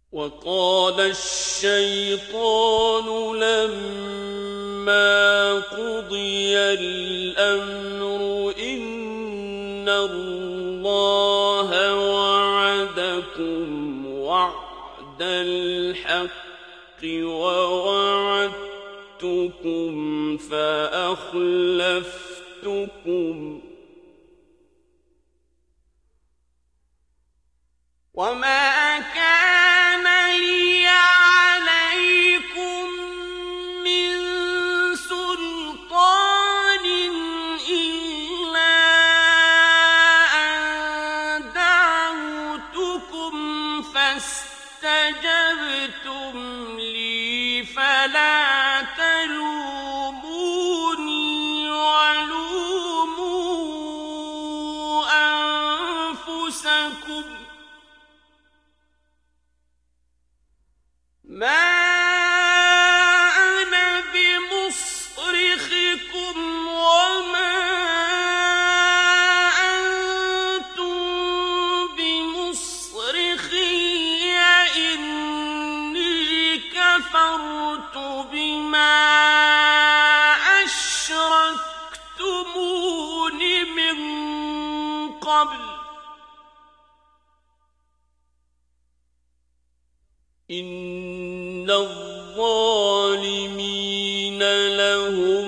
وقال الشيطان لما قضي الأمر إن الله وعدكم وعد الحق ووعدتكم فأخلفتكم وما كان لي عليكم من سلطان إلا أن دعوتكم فاستجبتم لي فلا تلوموني ولوموا أنفسكم ما أنا بمصرخكم وما أنتم بمصرخي إني كفرت بما أشركتمون من قبل إن الظالمين لهم